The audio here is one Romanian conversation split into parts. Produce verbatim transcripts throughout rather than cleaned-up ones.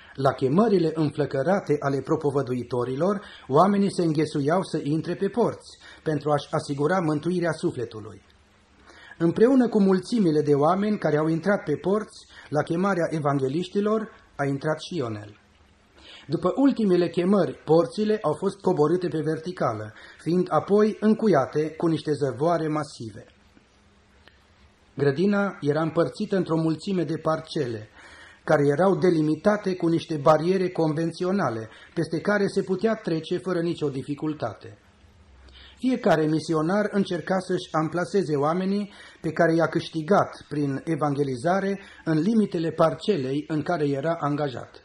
La chemările înflăcărate ale propovăduitorilor, oamenii se înghesuiau să intre pe porți pentru a-și asigura mântuirea sufletului. Împreună cu mulțimile de oameni care au intrat pe porți, la chemarea evangheliștilor a intrat și Ionel. După ultimele chemări, porțile au fost coborâte pe verticală, fiind apoi încuiate cu niște zăvoare masive. Grădina era împărțită într-o mulțime de parcele, care erau delimitate cu niște bariere convenționale, peste care se putea trece fără nicio dificultate. Fiecare misionar încerca să-și amplaseze oamenii pe care i-a câștigat prin evangelizare în limitele parcelei în care era angajat.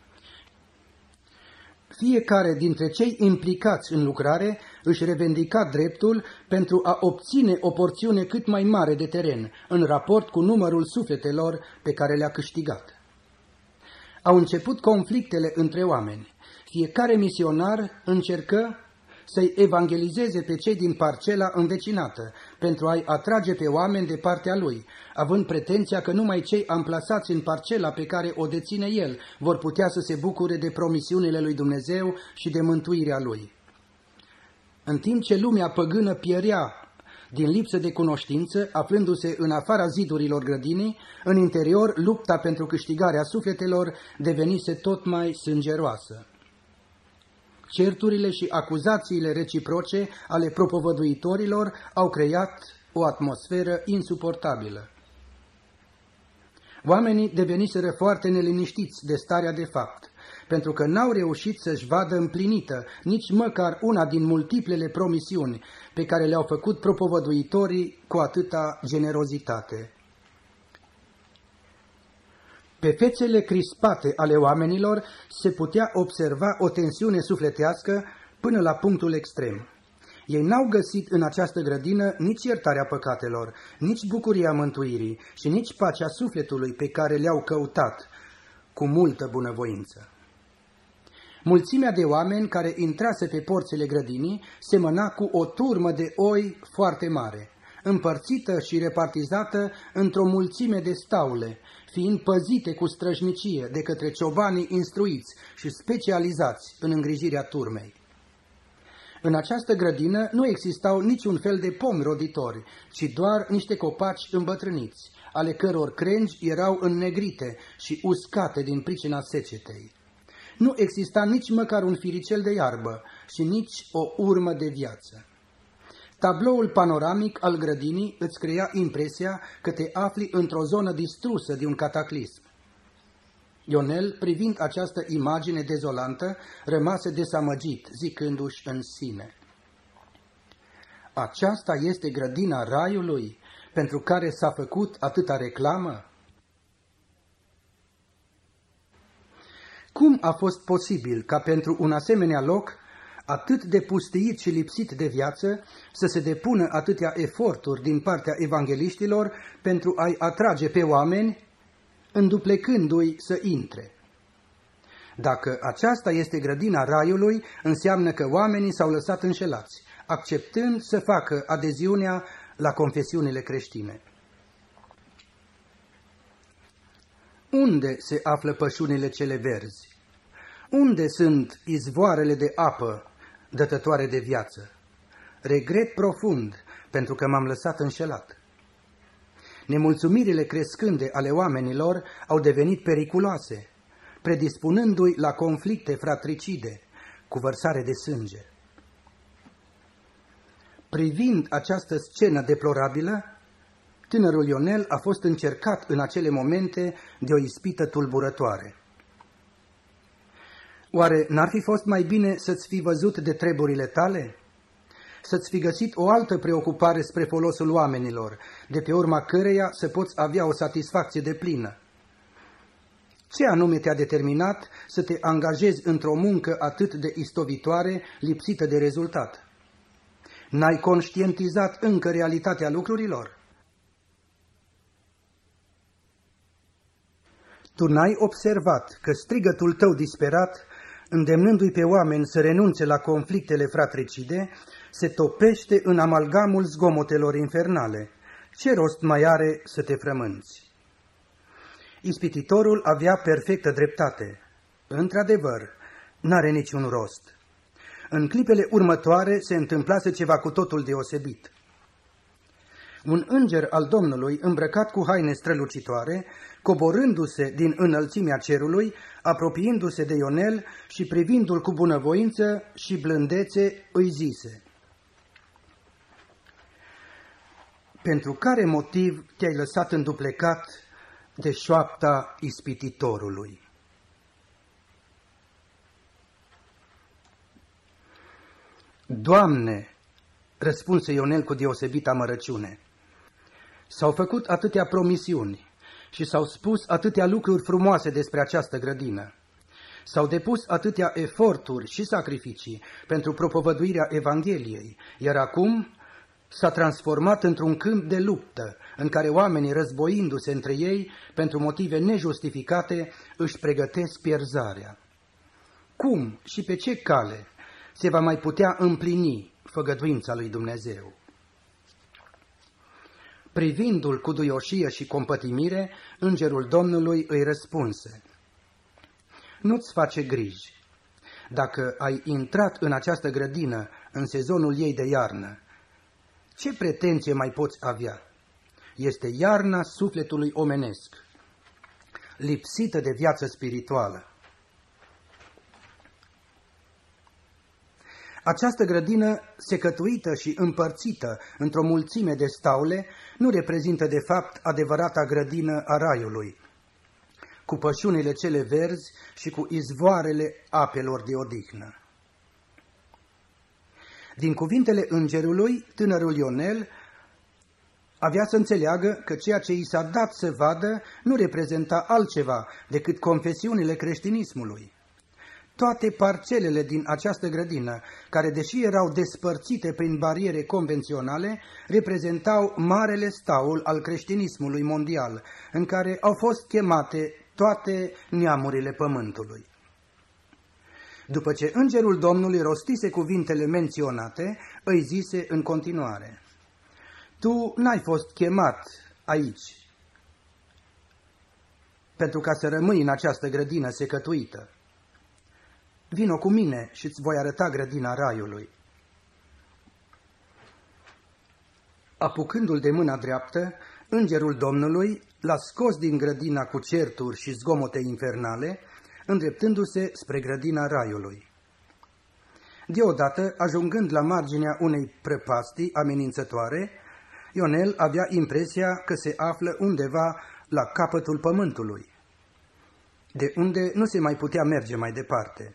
Fiecare dintre cei implicați în lucrare își revendica dreptul pentru a obține o porțiune cât mai mare de teren, în raport cu numărul sufletelor pe care le-a câștigat. Au început conflictele între oameni. Fiecare misionar încercă să-i evangelizeze pe cei din parcela învecinată, pentru a-i atrage pe oameni de partea lui, având pretenția că numai cei amplasați în parcela pe care o deține el vor putea să se bucure de promisiunile lui Dumnezeu și de mântuirea lui. În timp ce lumea păgână pierea din lipsă de cunoștință, aflându-se în afara zidurilor grădinii, în interior lupta pentru câștigarea sufletelor devenise tot mai sângeroasă. Certurile și acuzațiile reciproce ale propovăduitorilor au creat o atmosferă insuportabilă. Oamenii deveniseră foarte neliniștiți de starea de fapt, pentru că n-au reușit să-și vadă împlinită nici măcar una din multiplele promisiuni pe care le-au făcut propovăduitorii cu atâta generozitate. Pe fețele crispate ale oamenilor se putea observa o tensiune sufletească până la punctul extrem. Ei n-au găsit în această grădină nici iertarea păcatelor, nici bucuria mântuirii și nici pacea sufletului pe care le-au căutat cu multă bunăvoință. Mulțimea de oameni care intrase pe porțile grădinii semăna cu o turmă de oi foarte mare, împărțită și repartizată într-o mulțime de staule, fiind păzite cu străjnicie de către ciobanii instruiți și specializați în îngrijirea turmei. În această grădină nu existau niciun fel de pomi roditori, ci doar niște copaci îmbătrâniți, ale căror crengi erau înnegrite și uscate din pricina secetei. Nu exista nici măcar un firicel de iarbă și nici o urmă de viață. Tabloul panoramic al grădinii îți crea impresia că te afli într-o zonă distrusă de un cataclism. Ionel, privind această imagine dezolantă, rămase dezamăgit, zicându-și în sine: aceasta este grădina raiului pentru care s-a făcut atâta reclamă? Cum a fost posibil ca pentru un asemenea loc, atât de pustiit și lipsit de viață, să se depună atâtea eforturi din partea evangheliștilor pentru a-i atrage pe oameni, înduplecându-i să intre? Dacă aceasta este grădina raiului, înseamnă că oamenii s-au lăsat înșelați, acceptând să facă adeziunea la confesiunile creștine. Unde se află pășunile cele verzi? Unde sunt izvoarele de apă dătătoare de viață? Regret profund pentru că m-am lăsat înșelat. Nemulțumirile crescânde ale oamenilor au devenit periculoase, predispunându-i la conflicte fratricide cu vărsare de sânge. Privind această scenă deplorabilă, tânărul Ionel a fost încercat în acele momente de o ispită tulburătoare. Oare n-ar fi fost mai bine să-ți fi văzut de treburile tale? Să-ți fi găsit o altă preocupare spre folosul oamenilor, de pe urma căreia să poți avea o satisfacție deplină? Ce anume te-a determinat să te angajezi într-o muncă atât de istovitoare, lipsită de rezultat? N-ai conștientizat încă realitatea lucrurilor? Tu n-ai observat că strigătul tău disperat, îndemnându-i pe oameni să renunțe la conflictele fratricide, se topește în amalgamul zgomotelor infernale. Ce rost mai are să te frămânți? Ispititorul avea perfectă dreptate. Într-adevăr, n-are niciun rost. În clipele următoare se întâmplase ceva cu totul deosebit. Un înger al Domnului, îmbrăcat cu haine strălucitoare, coborându-se din înălțimea cerului, apropiindu-se de Ionel și privindu-l cu bunăvoință și blândețe, îi zise: pentru care motiv te-ai lăsat înduplecat de șoapta ispititorului? Doamne, răspunse Ionel cu deosebită amărăciune, s-au făcut atâtea promisiuni și s-au spus atâtea lucruri frumoase despre această grădină. S-au depus atâtea eforturi și sacrificii pentru propovăduirea Evangheliei, iar acum s-a transformat într-un câmp de luptă, în care oamenii, războindu-se între ei pentru motive nejustificate, își pregătesc pierzarea. Cum și pe ce cale se va mai putea împlini făgăduința lui Dumnezeu? Privindu-l cu duioșie și compătimire, îngerul Domnului îi răspunse: nu-ți face griji. Dacă ai intrat în această grădină în sezonul ei de iarnă, ce pretenție mai poți avea? Este iarna sufletului omenesc, lipsită de viață spirituală. Această grădină, secătuită și împărțită într-o mulțime de staule, nu reprezintă de fapt adevărata grădină a raiului, cu pășunile cele verzi și cu izvoarele apelor de odihnă. Din cuvintele îngerului, tânărul Ionel avea să înțeleagă că ceea ce i s-a dat să vadă nu reprezenta altceva decât confesiunile creștinismului. Toate parcelele din această grădină, care deși erau despărțite prin bariere convenționale, reprezentau marele staul al creștinismului mondial, în care au fost chemate toate neamurile pământului. După ce îngerul Domnului rostise cuvintele menționate, îi zise în continuare: tu n-ai fost chemat aici pentru ca să rămâi în această grădină secătuită. Vino cu mine și îți voi arăta grădina raiului. Apucându-l de mâna dreaptă, îngerul Domnului l-a scos din grădina cu certuri și zgomote infernale, îndreptându-se spre grădina raiului. Deodată, ajungând la marginea unei prăpastii amenințătoare, Ionel avea impresia că se află undeva la capătul pământului, de unde nu se mai putea merge mai departe.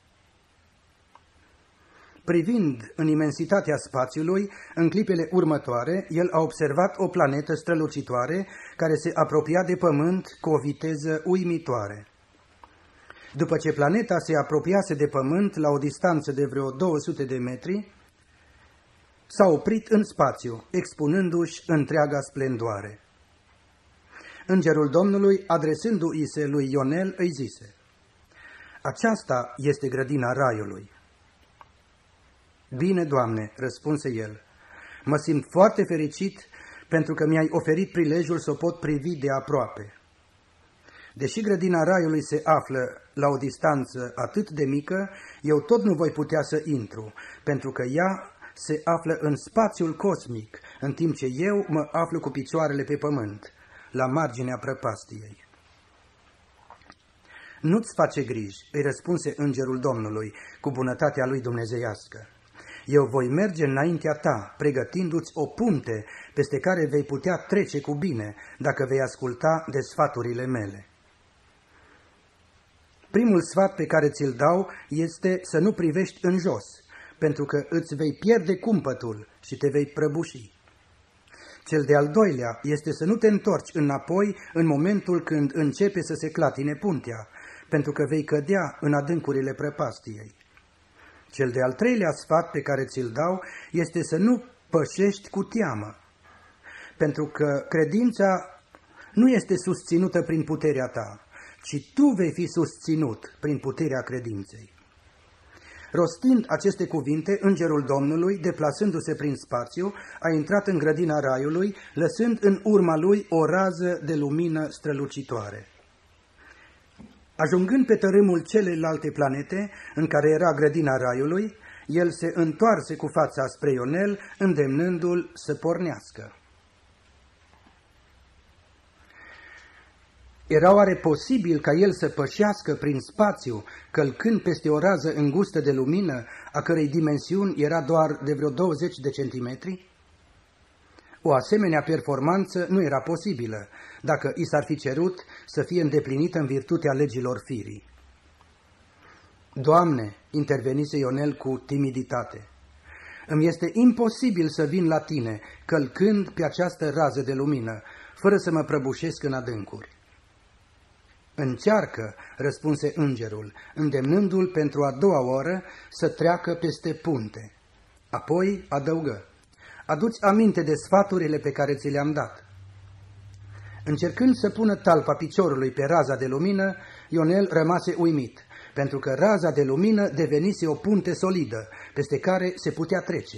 Privind în imensitatea spațiului, în clipele următoare, el a observat o planetă strălucitoare care se apropia de pământ cu o viteză uimitoare. După ce planeta se apropiase de pământ la o distanță de vreo două sute de metri, s-a oprit în spațiu, expunându-și întreaga splendoare. Îngerul Domnului, adresându-i se lui Ionel, îi zise: aceasta este grădina raiului. Bine, Doamne, răspunse el, mă simt foarte fericit pentru că mi-ai oferit prilejul să o pot privi de aproape. Deși grădina raiului se află la o distanță atât de mică, eu tot nu voi putea să intru, pentru că ea se află în spațiul cosmic, în timp ce eu mă aflu cu picioarele pe pământ, la marginea prăpastiei. Nu-ți face griji, îi răspunse îngerul Domnului cu bunătatea lui dumnezeiască. Eu voi merge înaintea ta, pregătindu-ți o punte peste care vei putea trece cu bine, dacă vei asculta de sfaturile mele. Primul sfat pe care ți-l dau este să nu privești în jos, pentru că îți vei pierde cumpătul și te vei prăbuși. Cel de-al doilea este să nu te întorci înapoi în momentul când începe să se clatine puntea, pentru că vei cădea în adâncurile prăpastiei. Cel de-al treilea sfat pe care ți-l dau este să nu pășești cu teamă, pentru că credința nu este susținută prin puterea ta, ci tu vei fi susținut prin puterea credinței. Rostind aceste cuvinte, îngerul Domnului, deplasându-se prin spațiu, a intrat în grădina raiului, lăsând în urma lui o rază de lumină strălucitoare. Ajungând pe tărâmul celelalte planete, în care era grădina Raiului, el se întoarse cu fața spre Ionel, îndemnându-l să pornească. Era oare posibil ca el să pășească prin spațiu, călcând peste o rază îngustă de lumină, a cărei dimensiuni era doar de vreo douăzeci de centimetri? O asemenea performanță nu era posibilă, dacă i s-ar fi cerut să fie îndeplinită în virtutea legilor firii. Doamne, intervenise Ionel cu timiditate, îmi este imposibil să vin la tine, călcând pe această rază de lumină, fără să mă prăbușesc în adâncuri. Încearcă, răspunse îngerul, îndemnându-l pentru a doua oară să treacă peste punte. Apoi adăugă, adu-ți aminte de sfaturile pe care ți le-am dat. Încercând să pună talpa piciorului pe raza de lumină, Ionel rămase uimit, pentru că raza de lumină devenise o punte solidă, peste care se putea trece.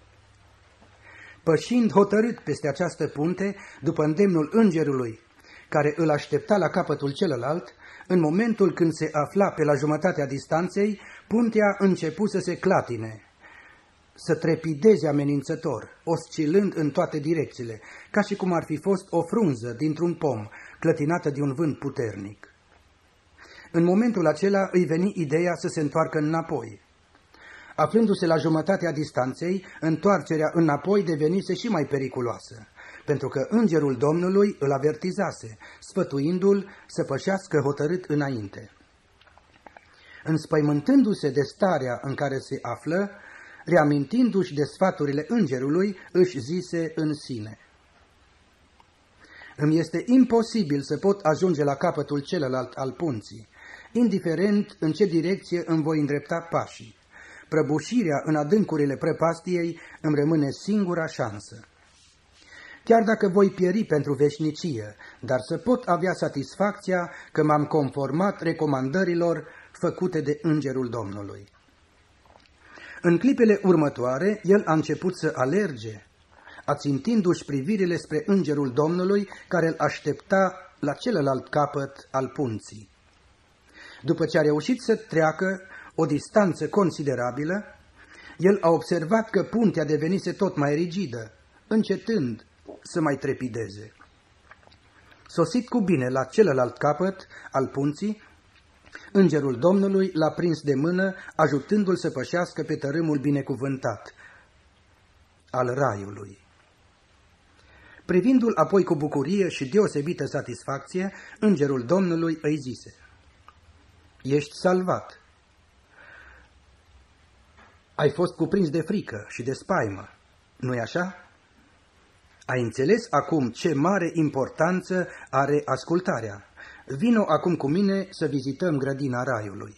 Pășind hotărât peste această punte, după îndemnul îngerului, care îl aștepta la capătul celălalt, în momentul când se afla pe la jumătatea distanței, puntea începu să se clatine, să trepideze amenințător, oscilând în toate direcțiile, ca și cum ar fi fost o frunză dintr-un pom, clătinată de un vânt puternic. În momentul acela îi veni ideea să se întoarcă înapoi. Aflându-se la jumătatea distanței, întoarcerea înapoi devenise și mai periculoasă, pentru că îngerul Domnului îl avertizase, sfătuindu-l să pășească hotărât înainte. Înspăimântându-se de starea în care se află, reamintindu-și de sfaturile îngerului, își zise în sine: îmi este imposibil să pot ajunge la capătul celălalt al punții, indiferent în ce direcție îmi voi îndrepta pașii. Prăbușirea în adâncurile prăpastiei îmi rămâne singura șansă. Chiar dacă voi pieri pentru veșnicie, dar să pot avea satisfacția că m-am conformat recomandărilor făcute de îngerul Domnului. În clipele următoare, el a început să alerge, ațintindu-și privirile spre îngerul Domnului, care îl aștepta la celălalt capăt al punții. După ce a reușit să treacă o distanță considerabilă, el a observat că puntea devenise tot mai rigidă, încetând să mai trepideze. Sosit cu bine la celălalt capăt al punții, îngerul Domnului l-a prins de mână, ajutându-l să pășească pe tărâmul binecuvântat al Raiului. Privindu-l apoi cu bucurie și deosebită satisfacție, îngerul Domnului îi zise: ești salvat. Ai fost cuprins de frică și de spaimă, nu-i așa? Ai înțeles acum ce mare importanță are ascultarea. Vino acum cu mine să vizităm grădina Raiului.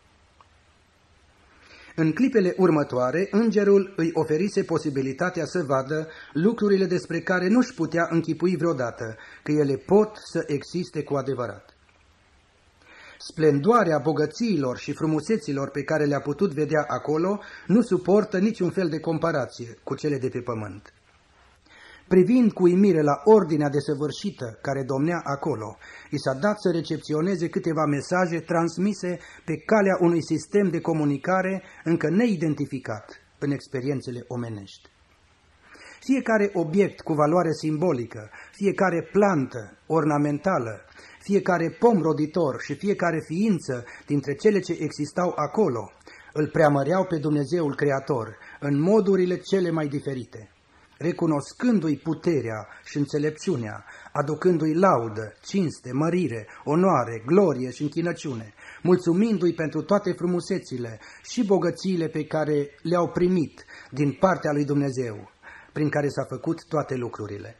În clipele următoare, îngerul îi oferise posibilitatea să vadă lucrurile despre care nu-și putea închipui vreodată, că ele pot să existe cu adevărat. Splendoarea bogățiilor și frumuseților pe care le-a putut vedea acolo nu suportă niciun fel de comparație cu cele de pe pământ. Privind cu uimire la ordinea desăvârșită care domnea acolo, i s-a dat să recepționeze câteva mesaje transmise pe calea unui sistem de comunicare încă neidentificat în experiențele omenești. Fiecare obiect cu valoare simbolică, fiecare plantă ornamentală, fiecare pom roditor și fiecare ființă dintre cele ce existau acolo îl preamăreau pe Dumnezeul Creator în modurile cele mai diferite, recunoscându-i puterea și înțelepciunea, aducându-i laudă, cinste, mărire, onoare, glorie și închinăciune, mulțumindu-i pentru toate frumusețile și bogățiile pe care le-au primit din partea lui Dumnezeu, prin care s-a făcut toate lucrurile.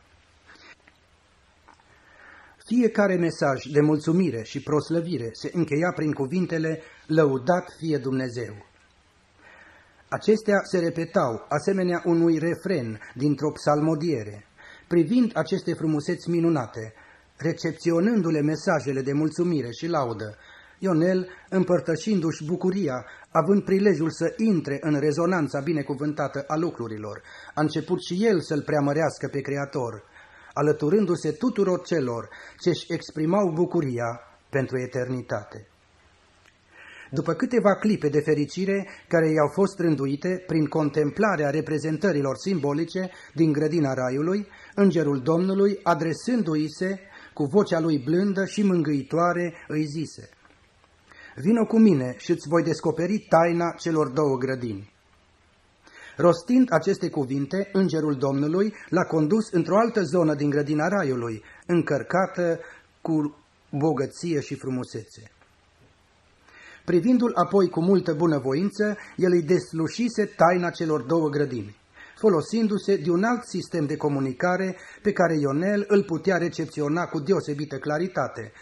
Fiecare mesaj de mulțumire și proslăvire se încheia prin cuvintele: lăudat fie Dumnezeu. Acestea se repetau, asemenea unui refren dintr-o psalmodiere. Privind aceste frumuseți minunate, recepționându-le mesajele de mulțumire și laudă, Ionel, împărtășindu-și bucuria, având prilejul să intre în rezonanța binecuvântată a lucrurilor, a început și el să-l preamărească pe Creator, alăturându-se tuturor celor ce își exprimau bucuria pentru eternitate. După câteva clipe de fericire care i-au fost rânduite prin contemplarea reprezentărilor simbolice din grădina Raiului, Îngerul Domnului, adresându-i se cu vocea lui blândă și mângâitoare, îi zise: „Vino cu mine și îți voi descoperi taina celor două grădini.” Rostind aceste cuvinte, Îngerul Domnului l-a condus într-o altă zonă din grădina Raiului, încărcată cu bogăție și frumusețe. Privindu-l apoi cu multă bunăvoință, el îi deslușise taina celor două grădini, folosindu-se de un alt sistem de comunicare pe care Ionel îl putea recepționa cu deosebită claritate,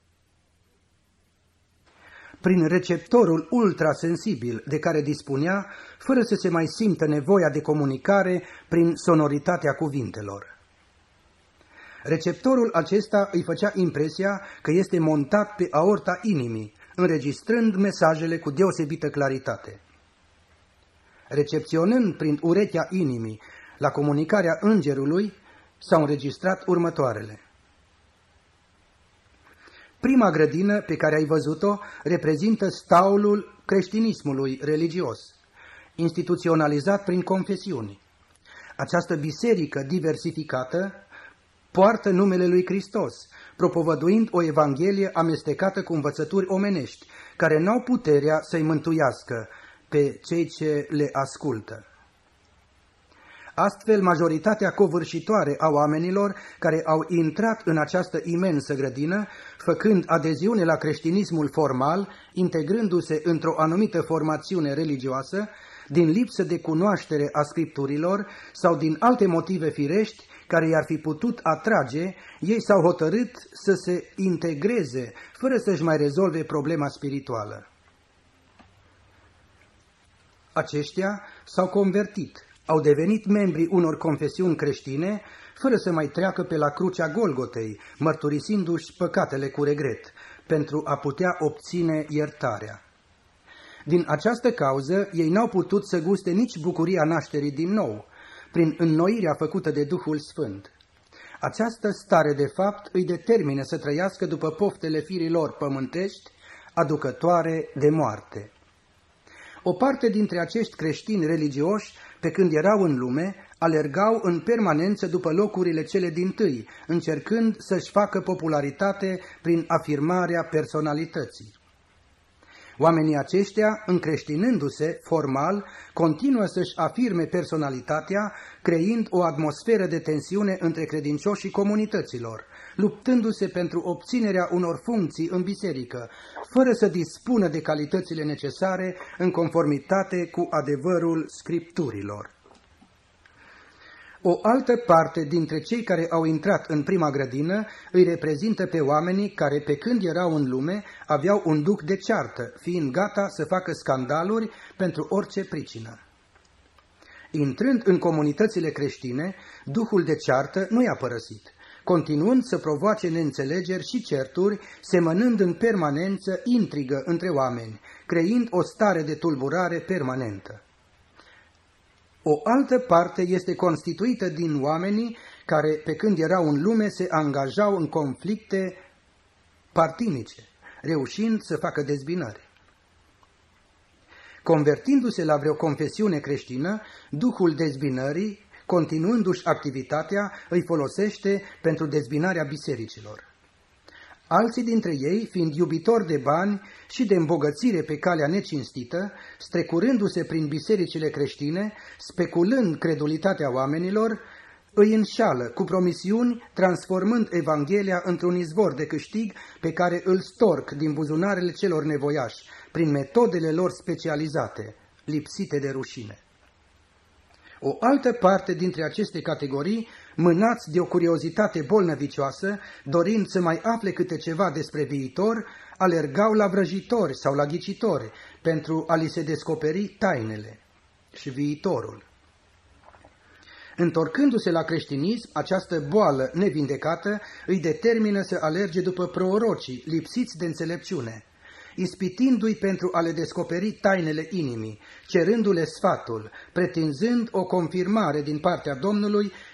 prin receptorul ultrasensibil de care dispunea, fără să se mai simtă nevoia de comunicare prin sonoritatea cuvintelor. Receptorul acesta îi făcea impresia că este montat pe aorta inimii, înregistrând mesajele cu deosebită claritate. Recepționând prin urechea inimii la comunicarea îngerului, s-au înregistrat următoarele. Prima grădină pe care ai văzut-o reprezintă staulul creștinismului religios, instituționalizat prin confesiuni. Această biserică diversificată poartă numele lui Hristos, propovăduind o evanghelie amestecată cu învățături omenești, care n-au puterea să-i mântuiască pe cei ce le ascultă. Astfel, majoritatea covârșitoare a oamenilor care au intrat în această imensă grădină, făcând adeziune la creștinismul formal, integrându-se într-o anumită formațiune religioasă, din lipsă de cunoaștere a Scripturilor sau din alte motive firești care i-ar fi putut atrage, ei s-au hotărât să se integreze, fără să-și mai rezolve problema spirituală. Aceștia s-au convertit, au devenit membri unor confesiuni creștine, fără să mai treacă pe la crucea Golgotei, mărturisindu-și păcatele cu regret, pentru a putea obține iertarea. Din această cauză, ei n-au putut să guste nici bucuria nașterii din nou, prin înnoirea făcută de Duhul Sfânt. Această stare de fapt îi determină să trăiască după poftele firilor pământești, aducătoare de moarte. O parte dintre acești creștini religioși, pe când erau în lume, alergau în permanență după locurile cele dintâi, încercând să-și facă popularitate prin afirmarea personalității. Oamenii aceștia, încreștinându-se formal, continuă să-și afirme personalitatea, creând o atmosferă de tensiune între credincioșii comunităților, luptându-se pentru obținerea unor funcții în biserică, fără să dispună de calitățile necesare în conformitate cu adevărul Scripturilor. O altă parte dintre cei care au intrat în prima grădină îi reprezintă pe oamenii care, pe când erau în lume, aveau un duh de ceartă, fiind gata să facă scandaluri pentru orice pricină. Intrând în comunitățile creștine, duhul de ceartă nu i-a părăsit, continuând să provoace neînțelegeri și certuri, semănând în permanență intrigă între oameni, creând o stare de tulburare permanentă. O altă parte este constituită din oamenii care, pe când erau în lume, se angajau în conflicte partinice, reușind să facă dezbinări. Convertindu-se la vreo confesiune creștină, duhul dezbinării, continuându-și activitatea, îi folosește pentru dezbinarea bisericilor. Alții dintre ei, fiind iubitori de bani și de îmbogățire pe calea necinstită, strecurându-se prin bisericile creștine, speculând credulitatea oamenilor, îi înșală cu promisiuni, transformând Evanghelia într-un izvor de câștig pe care îl storc din buzunarele celor nevoiași, prin metodele lor specializate, lipsite de rușine. O altă parte dintre aceste categorii, mânați de o curiozitate bolnăvicioasă, dorind să mai afle câte ceva despre viitor, alergau la vrăjitori sau la ghicitori pentru a li se descoperi tainele și viitorul. Întorcându-se la creștinism, această boală nevindecată îi determină să alerge după prorocii lipsiți de înțelepciune, ispitindu-i pentru a le descoperi tainele inimii, cerându-le sfatul, pretinzând o confirmare din partea Domnului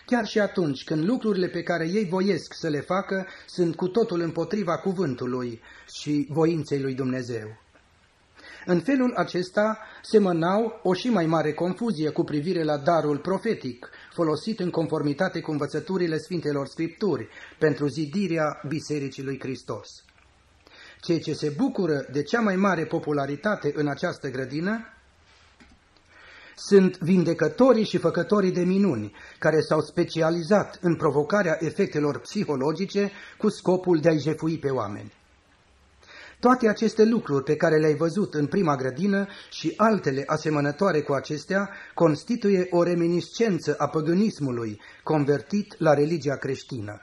chiar și atunci când lucrurile pe care ei voiesc să le facă sunt cu totul împotriva cuvântului și voinței lui Dumnezeu. În felul acesta semănau o și mai mare confuzie cu privire la darul profetic, folosit în conformitate cu învățăturile Sfintelor Scripturi pentru zidirea Bisericii lui Hristos. Cei ce se bucură de cea mai mare popularitate în această grădină sunt vindecătorii și făcătorii de minuni, care s-au specializat în provocarea efectelor psihologice cu scopul de a-i jefui pe oameni. Toate aceste lucruri pe care le-ai văzut în prima grădină și altele asemănătoare cu acestea constituie o reminiscență a păgânismului convertit la religia creștină.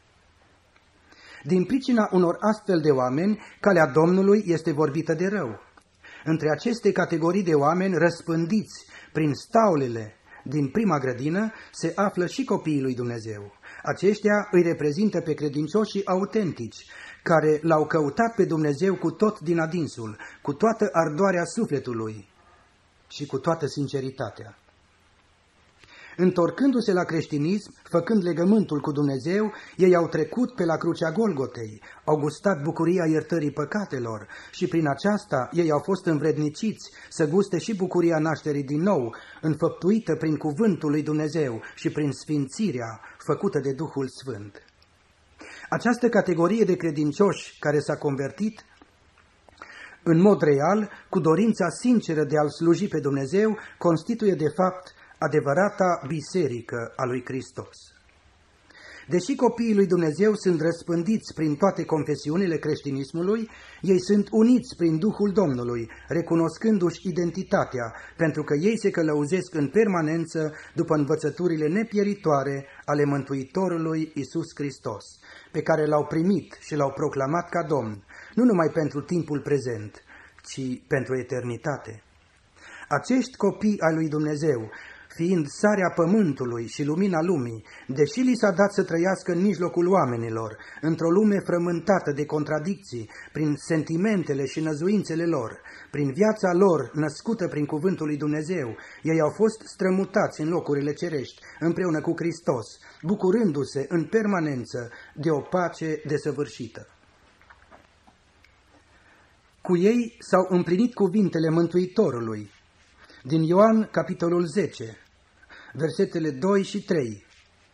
Din pricina unor astfel de oameni, calea Domnului este vorbită de rău. Între aceste categorii de oameni răspândiți prin staulele din prima grădină se află și copiii lui Dumnezeu. Aceștia îi reprezintă pe credincioșii autentici, care l-au căutat pe Dumnezeu cu tot din adinsul, cu toată ardoarea sufletului și cu toată sinceritatea. Întorcându-se la creștinism, făcând legământul cu Dumnezeu, ei au trecut pe la crucea Golgotei, au gustat bucuria iertării păcatelor și prin aceasta ei au fost învredniciți să guste și bucuria nașterii din nou, înfăptuită prin cuvântul lui Dumnezeu și prin sfințirea făcută de Duhul Sfânt. Această categorie de credincioși care s-a convertit în mod real, cu dorința sinceră de a-L sluji pe Dumnezeu, constituie de fapt adevărata biserică a lui Hristos. Deși copiii lui Dumnezeu sunt răspândiți prin toate confesiunile creștinismului, ei sunt uniți prin Duhul Domnului, recunoscându-și identitatea, pentru că ei se călăuzesc în permanență după învățăturile nepieritoare ale Mântuitorului Iisus Hristos, pe care l-au primit și l-au proclamat ca Domn, nu numai pentru timpul prezent, ci pentru eternitate. Acești copii ai lui Dumnezeu, fiind sarea pământului și lumina lumii, deși li s-a dat să trăiască în mijlocul oamenilor, într-o lume frământată de contradicții, prin sentimentele și năzuințele lor, prin viața lor născută prin cuvântul lui Dumnezeu, ei au fost strămutați în locurile cerești, împreună cu Hristos, bucurându-se în permanență de o pace desăvârșită. Cu ei s-au împlinit cuvintele Mântuitorului din Ioan, capitolul zece, versetele doi și trei.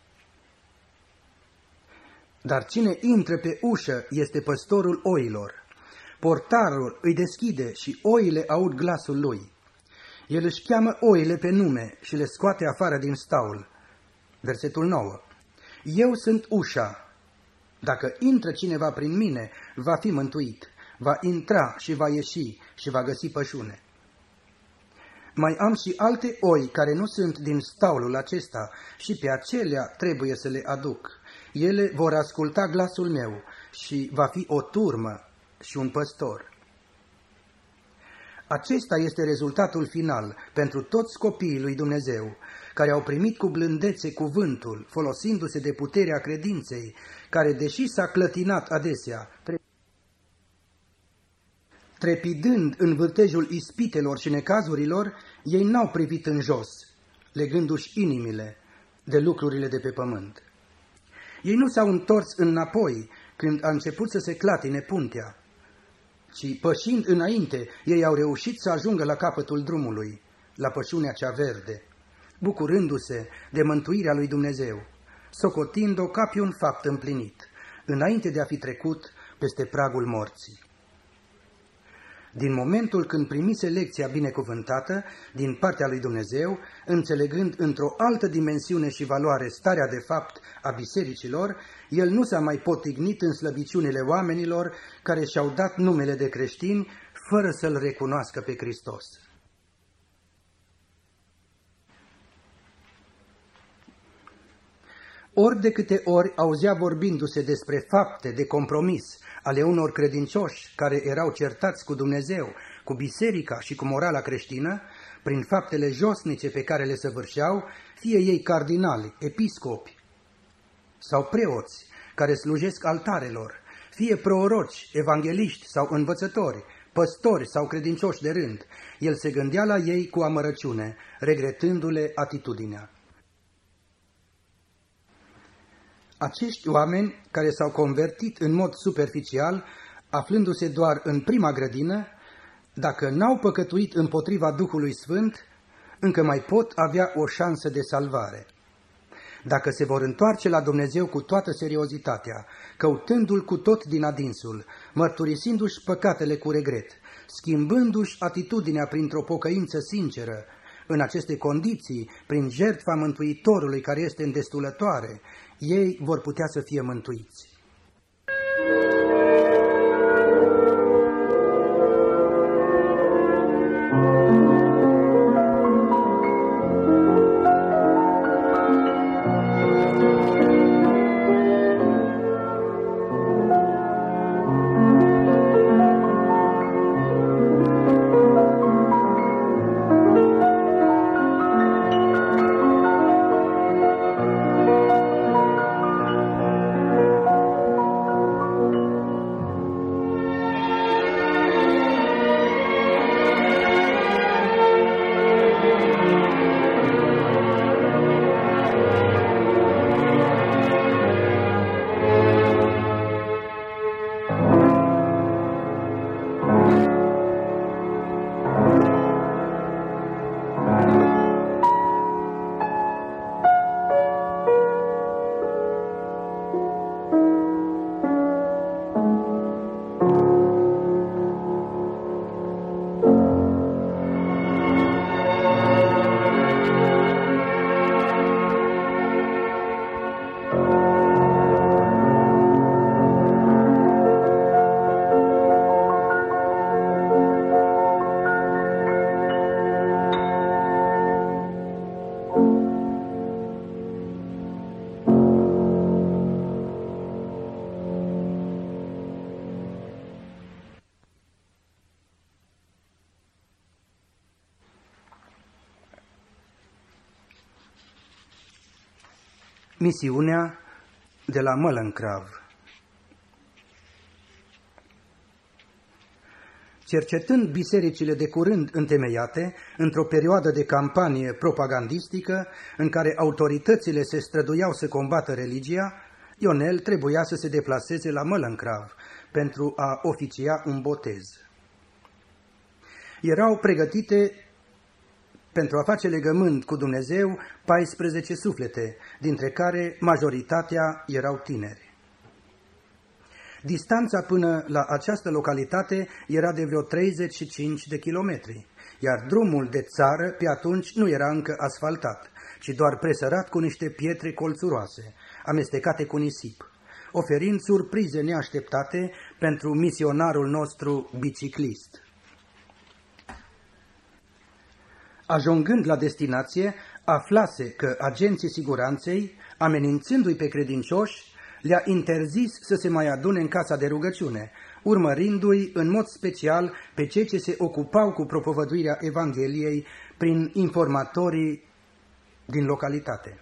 Dar cine intră pe ușă este păstorul oilor. Portarul îi deschide și oile aud glasul lui. El își cheamă oile pe nume și le scoate afară din staul. Versetul nouă. Eu sunt ușa. Dacă intră cineva prin mine, va fi mântuit. Va intra și va ieși și va găsi pășune. Mai am și alte oi care nu sunt din staulul acesta și pe acelea trebuie să le aduc. Ele vor asculta glasul meu și va fi o turmă și un păstor. Acesta este rezultatul final pentru toți copiii lui Dumnezeu, care au primit cu blândețe cuvântul, folosindu-se de puterea credinței, care, deși s-a clătinat adesea, trepidând în vârtejul ispitelor și necazurilor, ei n-au privit în jos, legându-și inimile de lucrurile de pe pământ. Ei nu s-au întors înapoi când a început să se clatine puntea, ci pășind înainte, ei au reușit să ajungă la capătul drumului, la pășunea cea verde, bucurându-se de mântuirea lui Dumnezeu, socotind-o ca pe un fapt împlinit, înainte de a fi trecut peste pragul morții. Din momentul când primise lecția binecuvântată din partea lui Dumnezeu, înțelegând într-o altă dimensiune și valoare starea de fapt a bisericilor, el nu s-a mai potignit în slăbiciunile oamenilor care și-au dat numele de creștini fără să-L recunoască pe Hristos. Ori de câte ori auzea vorbindu-se despre fapte de compromis ale unor credincioși care erau certați cu Dumnezeu, cu biserica și cu morala creștină, prin faptele josnice pe care le săvârșeau, fie ei cardinali, episcopi sau preoți care slujesc altarelor, fie proroci, evangeliști sau învățători, păstori sau credincioși de rând, el se gândea la ei cu amărăciune, regretându-le atitudinea. Acești oameni care s-au convertit în mod superficial, aflându-se doar în prima grădină, dacă n-au păcătuit împotriva Duhului Sfânt, încă mai pot avea o șansă de salvare. Dacă se vor întoarce la Dumnezeu cu toată seriozitatea, căutându-L cu tot din adinsul, mărturisindu-și păcatele cu regret, schimbându-și atitudinea printr-o pocăință sinceră, în aceste condiții, prin jertfa Mântuitorului care este îndestulătoare, ei vor putea să fie mântuiți. Misiunea de la Mălâncrav. Cercetând bisericile de curând întemeiate, într-o perioadă de campanie propagandistică, în care autoritățile se străduiau să combată religia, Ionel trebuia să se deplaseze la Mălâncrav pentru a oficia un botez. Erau pregătite pentru a face legământ cu Dumnezeu paisprezece suflete, dintre care majoritatea erau tineri. Distanța până la această localitate era de vreo treizeci și cinci de kilometri, iar drumul de țară pe atunci nu era încă asfaltat, ci doar presărat cu niște pietre colțuroase, amestecate cu nisip, oferind surprize neașteptate pentru misionarul nostru biciclist. Ajungând la destinație, aflase că agenții siguranței, amenințându-i pe credincioși, le-a interzis să se mai adune în casa de rugăciune, urmărindu-i în mod special pe cei ce se ocupau cu propovăduirea Evangheliei prin informatorii din localitate.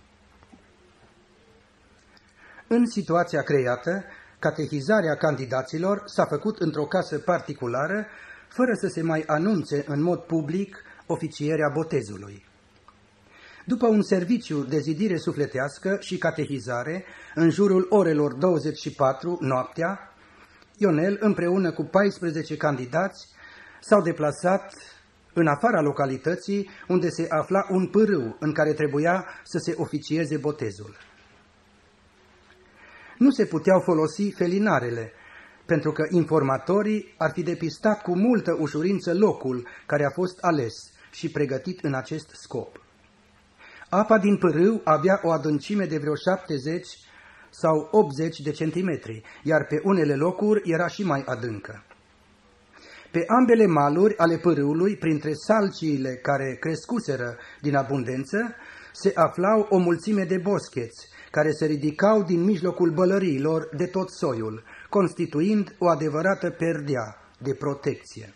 În situația creată, catehizarea candidaților s-a făcut într-o casă particulară, fără să se mai anunțe în mod public oficierea botezului. După un serviciu de zidire sufletească și catehizare, în jurul orelor douăzeci și patru noaptea, Ionel, împreună cu paisprezece candidați, s-au deplasat în afara localității, unde se afla un pârâu în care trebuia să se oficieze botezul. Nu se puteau folosi felinarele, pentru că informatorii ar fi depistat cu multă ușurință locul care a fost ales și pregătit în acest scop. Apa din pârâu avea o adâncime de vreo șaptezeci sau optzeci de centimetri, iar pe unele locuri era și mai adâncă. Pe ambele maluri ale pârâului, printre salciile care crescuseră din abundență, se aflau o mulțime de boscheți, care se ridicau din mijlocul bălăriilor de tot soiul, constituind o adevărată perdea de protecție.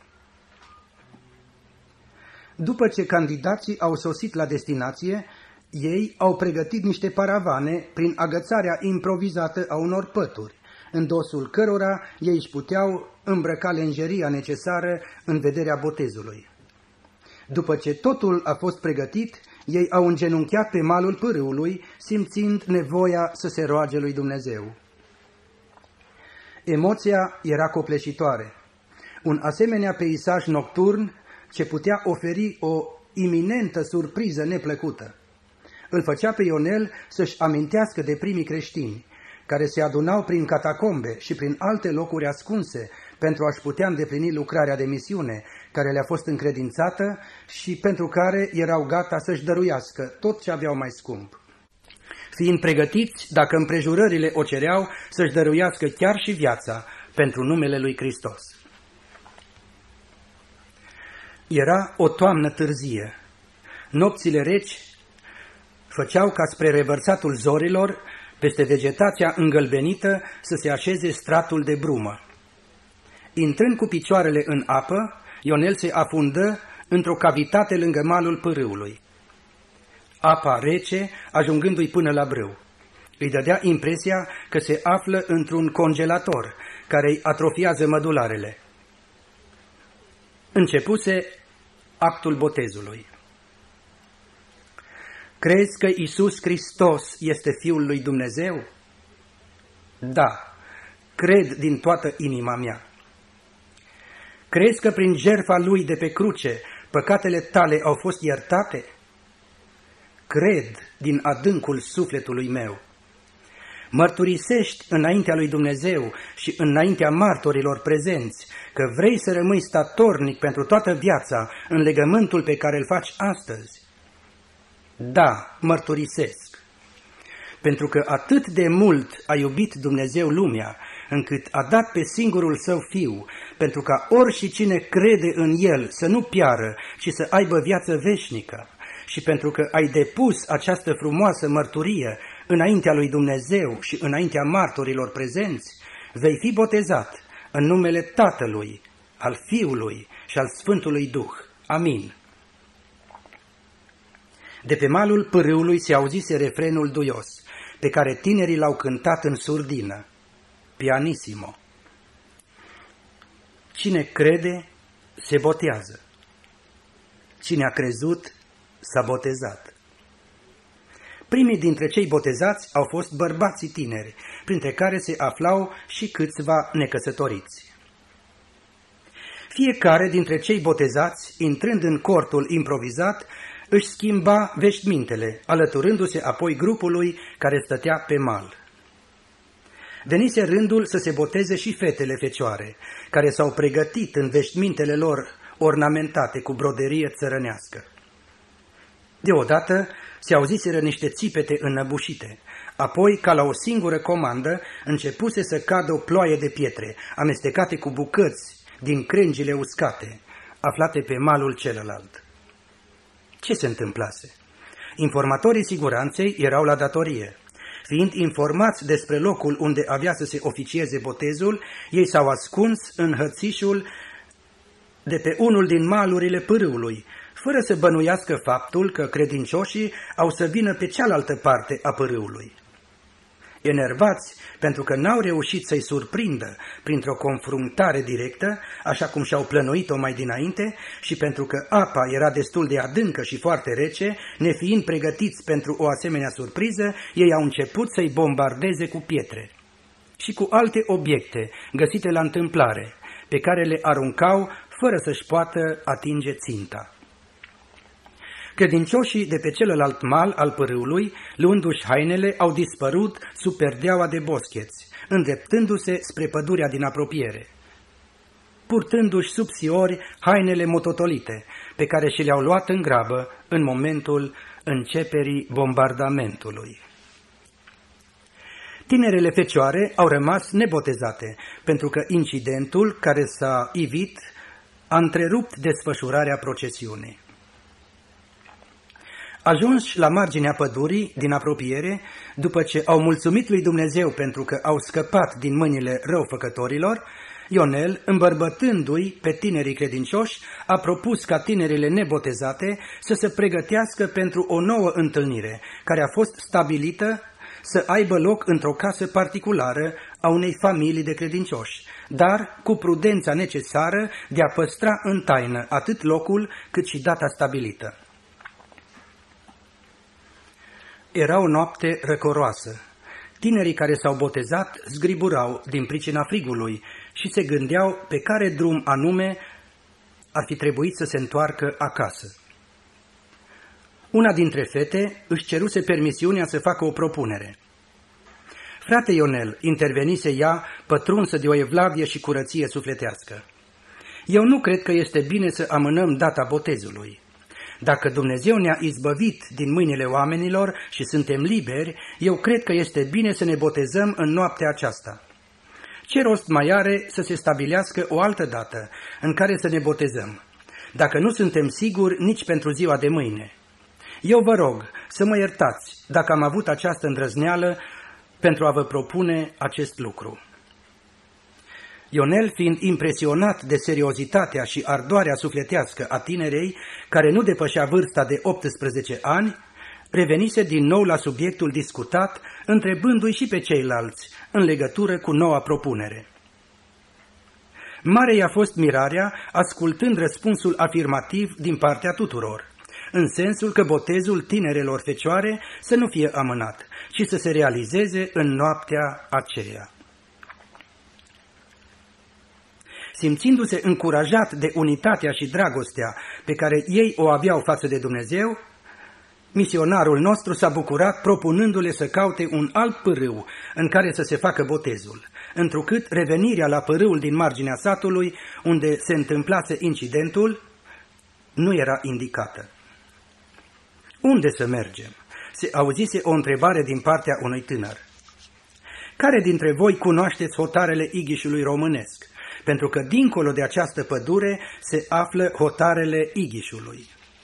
După ce candidații au sosit la destinație, ei au pregătit niște paravane prin agățarea improvizată a unor pături, în dosul cărora ei își puteau îmbrăca lenjeria necesară în vederea botezului. După ce totul a fost pregătit, ei au îngenunchiat pe malul pârâului, simțind nevoia să se roage lui Dumnezeu. Emoția era copleșitoare. Un asemenea peisaj nocturn ce putea oferi o iminentă surpriză neplăcută. Îl făcea pe Ionel să-și amintească de primii creștini, care se adunau prin catacombe și prin alte locuri ascunse pentru a-și putea îndeplini lucrarea de misiune care le-a fost încredințată și pentru care erau gata să-și dăruiască tot ce aveau mai scump. Fiind pregătiți, dacă împrejurările o cereau, să-și dăruiască chiar și viața pentru numele lui Hristos. Era o toamnă târzie. Nopțile reci făceau ca spre revărsatul zorilor, peste vegetația îngălbenită, să se așeze stratul de brumă. Intrând cu picioarele în apă, Ionel se afundă într-o cavitate lângă malul pârâului. Apa rece, ajungându-i până la brâu, îi dădea impresia că se află într-un congelator care îi atrofiază mădularele. Începuse actul botezului. Crezi că Iisus Hristos este Fiul lui Dumnezeu? Da, cred din toată inima mea. Crezi că prin jertfa Lui de pe cruce păcatele tale au fost iertate? Cred din adâncul sufletului meu. Mărturisești înaintea lui Dumnezeu și înaintea martorilor prezenți că vrei să rămâi statornic pentru toată viața în legământul pe care îl faci astăzi? Da, mărturisesc. Pentru că atât de mult a iubit Dumnezeu lumea, încât a dat pe singurul Său Fiu, pentru ca oricine crede în El să nu piară, ci să aibă viață veșnică, și pentru că ai depus această frumoasă mărturie înaintea lui Dumnezeu și înaintea martorilor prezenți, vei fi botezat în numele Tatălui, al Fiului și al Sfântului Duh. Amin. De pe malul pârâului se auzise refrenul duios, pe care tinerii l-au cântat în surdină, pianissimo. Cine crede, se botează. Cine a crezut, s-a botezat. Primii dintre cei botezați au fost bărbații tineri, printre care se aflau și câțiva necăsătoriți. Fiecare dintre cei botezați, intrând în cortul improvizat, își schimba veșmintele, alăturându-se apoi grupului care stătea pe mal. Venise rândul să se boteze și fetele fecioare, care s-au pregătit în veșmintele lor ornamentate cu broderie țărănească. Deodată se auziseră niște țipete înăbușite, apoi, ca la o singură comandă, începuse să cadă o ploaie de pietre, amestecate cu bucăți din crengile uscate, aflate pe malul celălalt. Ce se întâmplase? Informatorii siguranței erau la datorie. Fiind informați despre locul unde avea să se oficieze botezul, ei s-au ascuns în hățișul de pe unul din malurile pârâului, fără să bănuiască faptul că credincioșii au să vină pe cealaltă parte a pârâului. Enervați pentru că n-au reușit să-i surprindă printr-o confruntare directă, așa cum și-au plănuit-o mai dinainte, și pentru că apa era destul de adâncă și foarte rece, nefiind pregătiți pentru o asemenea surpriză, ei au început să-i bombardeze cu pietre și cu alte obiecte găsite la întâmplare, pe care le aruncau fără să-și poată atinge ținta. Credincioșii de pe celălalt mal al pârâului, luându-și hainele, au dispărut sub perdeaua de boscheți, îndreptându-se spre pădurea din apropiere, purtându-și subsiori hainele mototolite, pe care și le-au luat în grabă în momentul începerii bombardamentului. Tinerele fecioare au rămas nebotezate, pentru că incidentul care s-a ivit a întrerupt desfășurarea procesiunii. Ajunși la marginea pădurii din apropiere, după ce au mulțumit lui Dumnezeu pentru că au scăpat din mâinile răufăcătorilor, Ionel, îmbărbătându-i pe tinerii credincioși, a propus ca tinerile nebotezate să se pregătească pentru o nouă întâlnire, care a fost stabilită să aibă loc într-o casă particulară a unei familii de credincioși, dar cu prudența necesară de a păstra în taină atât locul cât și data stabilită. Era o noapte răcoroasă. Tinerii care s-au botezat zgriburau din pricina frigului și se gândeau pe care drum anume ar fi trebuit să se întoarcă acasă. Una dintre fete își ceruse permisiunea să facă o propunere. Frate Ionel, intervenise ea, pătrunsă de o evlavie și curăție sufletească. Eu nu cred că este bine să amânăm data botezului. Dacă Dumnezeu ne-a izbăvit din mâinile oamenilor și suntem liberi, eu cred că este bine să ne botezăm în noaptea aceasta. Ce rost mai are să se stabilească o altă dată în care să ne botezăm, dacă nu suntem siguri nici pentru ziua de mâine? Eu vă rog să mă iertați dacă am avut această îndrăzneală pentru a vă propune acest lucru. Ionel, fiind impresionat de seriozitatea și ardoarea sufletească a tinerei, care nu depășea vârsta de optsprezece ani, revenise din nou la subiectul discutat, întrebându-i și pe ceilalți în legătură cu noua propunere. Mare i-a fost mirarea ascultând răspunsul afirmativ din partea tuturor, în sensul că botezul tinerelor fecioare să nu fie amânat, ci să se realizeze în noaptea aceea. Simțindu-se încurajat de unitatea și dragostea pe care ei o aveau față de Dumnezeu, misionarul nostru s-a bucurat propunându-le să caute un alt pârâu în care să se facă botezul, întrucât revenirea la pârâul din marginea satului, unde se întâmplase incidentul, nu era indicată. Unde să mergem? Se auzise o întrebare din partea unui tânăr. Care dintre voi cunoașteți hotarele Ighișului românesc? Pentru că dincolo de această pădure se află hotarele Ighișului.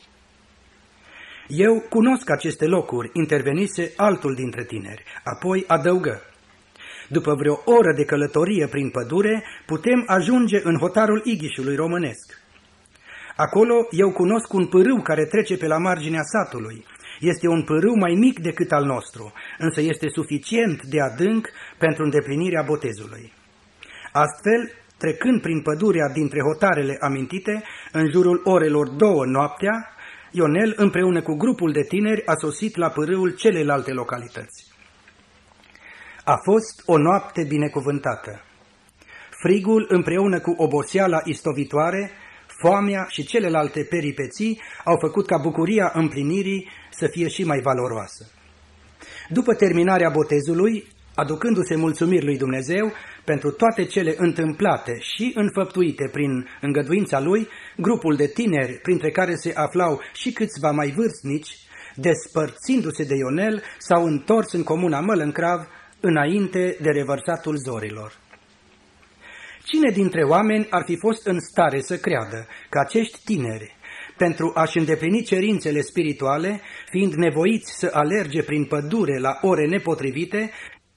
Eu cunosc aceste locuri, intervenise altul dintre tineri, apoi adăugă. După vreo oră de călătorie prin pădure, putem ajunge în hotarul Ighișului românesc. Acolo eu cunosc un pârâu care trece pe la marginea satului. Este un pârâu mai mic decât al nostru, însă este suficient de adânc pentru îndeplinirea botezului. Astfel, trecând prin pădurea dintre hotarele amintite, în jurul orelor două noaptea, Ionel, împreună cu grupul de tineri, a sosit la pârâul celelalte localități. A fost o noapte binecuvântată. Frigul, împreună cu oboseala istovitoare, foamea și celelalte peripeții au făcut ca bucuria împlinirii să fie și mai valoroasă. După terminarea botezului, aducându-se mulțumiri lui Dumnezeu pentru toate cele întâmplate și înfăptuite prin îngăduința lui, grupul de tineri, printre care se aflau și câțiva mai vârstnici, despărțindu-se de Ionel, s-au întors în comuna Mălâncrav înainte de revărsatul zorilor. Cine dintre oameni ar fi fost în stare să creadă că acești tineri, pentru a-și îndeplini cerințele spirituale, fiind nevoiți să alerge prin pădure la ore nepotrivite,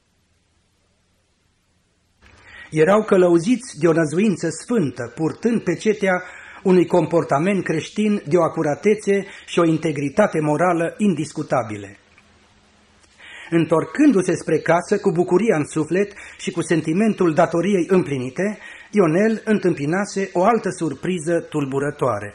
erau călăuziți de o năzuință sfântă, purtând pecetea unui comportament creștin de o acuratețe și o integritate morală indiscutabile. Întorcându-se spre casă cu bucuria în suflet și cu sentimentul datoriei împlinite, Ionel întâmpinase o altă surpriză tulburătoare.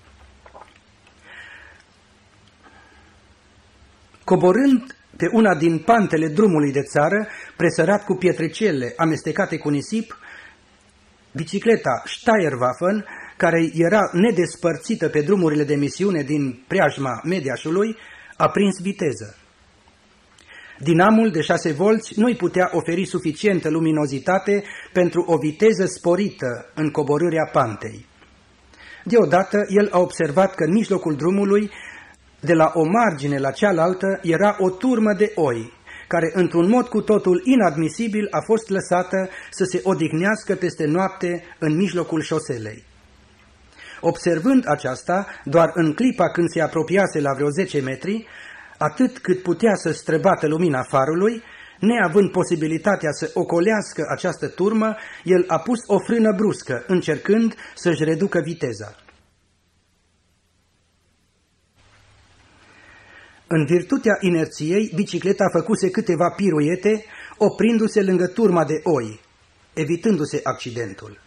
Coborând pe una din pantele drumului de țară, presărat cu pietrecele amestecate cu nisip, bicicleta Steierwaffen, care era nedespărțită pe drumurile de misiune din preajma Mediașului, a prins viteză. Dinamul de șase volți nu-i putea oferi suficientă luminozitate pentru o viteză sporită în coborârea pantei. Deodată el a observat că în mijlocul drumului, de la o margine la cealaltă, era o turmă de oi, care într-un mod cu totul inadmisibil a fost lăsată să se odihnească peste noapte în mijlocul șoselei. Observând aceasta, doar în clipa când se apropiase la vreo zece metri, atât cât putea să străbată lumina farului, neavând posibilitatea să ocolească această turmă, el a pus o frână bruscă, încercând să-și reducă viteza. În virtutea inerției, bicicleta făcuse câteva piruete, oprindu-se lângă turma de oi, evitându-se accidentul.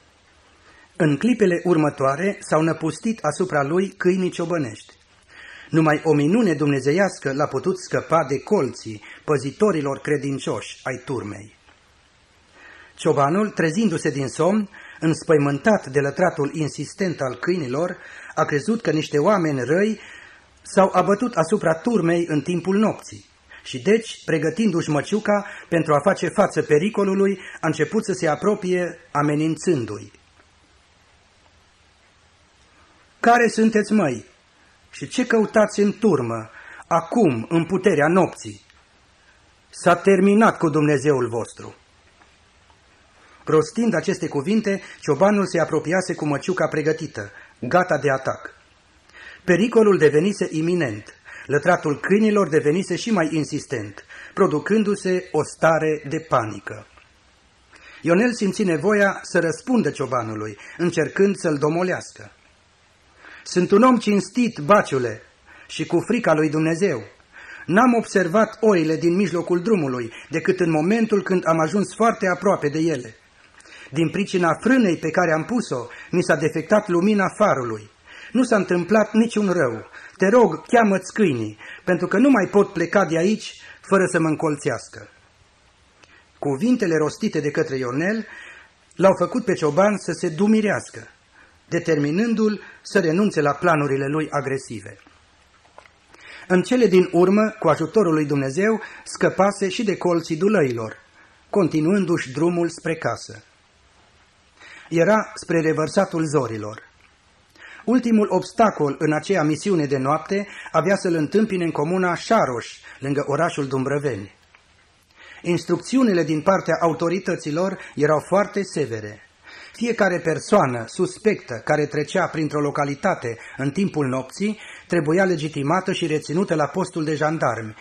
În clipele următoare s-au năpustit asupra lui câinii ciobănești. Numai o minune dumnezeiască l-a putut scăpa de colții păzitorilor credincioși ai turmei. Ciobanul, trezindu-se din somn, înspăimântat de lătratul insistent al câinilor, a crezut că niște oameni răi s-au abătut asupra turmei în timpul nopții și deci, pregătindu-și măciuca pentru a face față pericolului, a început să se apropie amenințându-i. Care sunteți, măi? Și ce căutați în turmă, acum, în puterea nopții? S-a terminat cu Dumnezeul vostru. Rostind aceste cuvinte, ciobanul se apropiase cu măciuca pregătită, gata de atac. Pericolul devenise iminent, lătratul câinilor devenise și mai insistent, producându-se o stare de panică. Ionel simți nevoia să răspundă ciobanului, încercând să-l domolească. Sunt un om cinstit, baciule, și cu frica lui Dumnezeu. N-am observat oile din mijlocul drumului, decât în momentul când am ajuns foarte aproape de ele. Din pricina frânei pe care am pus-o, mi s-a defectat lumina farului. Nu s-a întâmplat niciun rău. Te rog, cheamă-ți câinii, pentru că nu mai pot pleca de aici fără să mă încolțească. Cuvintele rostite de către Ionel l-au făcut pe cioban să se dumirească, determinându-l să renunțe la planurile lui agresive. În cele din urmă, cu ajutorul lui Dumnezeu, scăpase și de colții dulăilor, continuându-și drumul spre casă. Era spre revărsatul zorilor. Ultimul obstacol în aceea misiune de noapte avea să-l întâmpine în comuna Șaroș, lângă orașul Dumbrăveni. Instrucțiunile din partea autorităților erau foarte severe. Fiecare persoană suspectă care trecea printr-o localitate în timpul nopții trebuia legitimată și reținută la postul de jandarmi,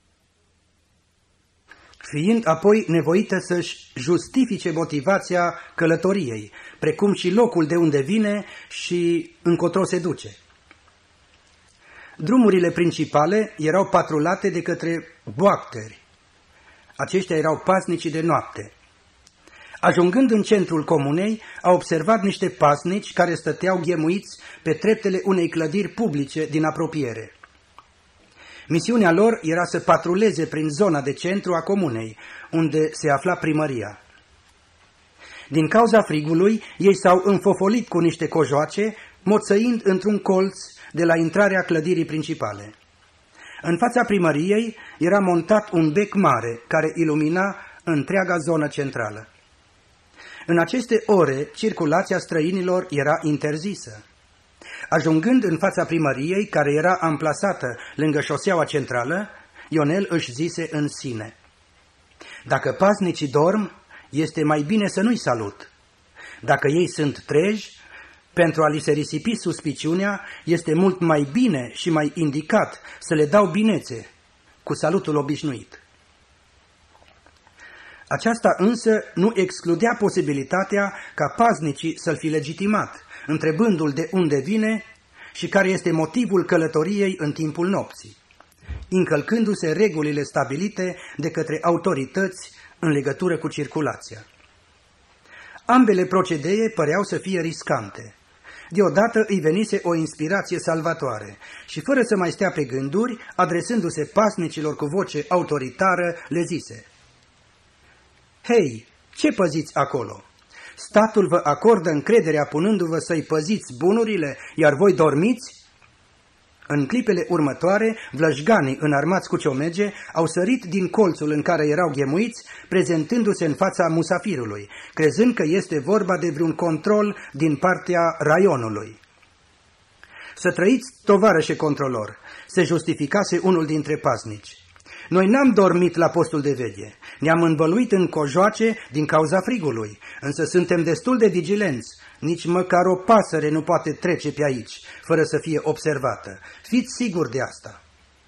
fiind apoi nevoită să-și justifice motivația călătoriei, precum și locul de unde vine și încotro se duce. Drumurile principale erau patrulate de către boacteri. Aceștia erau pasnicii de noapte. Ajungând în centrul comunei, a observat niște pasnici care stăteau ghemuiți pe treptele unei clădiri publice din apropiere. Misiunea lor era să patruleze prin zona de centru a comunei, unde se afla primăria. Din cauza frigului, ei s-au înfofolit cu niște cojoace, moțăind într-un colț de la intrarea clădirii principale. În fața primăriei era montat un bec mare care ilumina întreaga zonă centrală. În aceste ore, circulația străinilor era interzisă. Ajungând în fața primăriei, care era amplasată lângă șoseaua centrală, Ionel își zise în sine: dacă paznicii dorm, este mai bine să nu-i salut. Dacă ei sunt treji, pentru a li se risipi suspiciunea, este mult mai bine și mai indicat să le dau binețe, cu salutul obișnuit. Aceasta însă nu excludea posibilitatea ca paznicii să-l fi legitimat, întrebându-l de unde vine și care este motivul călătoriei în timpul nopții, încălcându-se regulile stabilite de către autorități în legătură cu circulația. Ambele procedee păreau să fie riscante. Deodată îi venise o inspirație salvatoare și, fără să mai stea pe gânduri, adresându-se pasnicilor cu voce autoritară, le zise: hei, ce păziți acolo? Statul vă acordă încrederea punându-vă să-i păziți bunurile, iar voi dormiți? În clipele următoare, vlășganii înarmați cu ciomege au sărit din colțul în care erau ghemuiți, prezentându-se în fața musafirului, crezând că este vorba de vreun control din partea raionului. Să trăiți, tovarășe controlor, se justificase unul dintre pasnici. Noi n-am dormit la postul de veche, ne-am învăluit în cojoace din cauza frigului, însă suntem destul de vigilenți, nici măcar o pasăre nu poate trece pe aici, fără să fie observată. Fiți siguri de asta.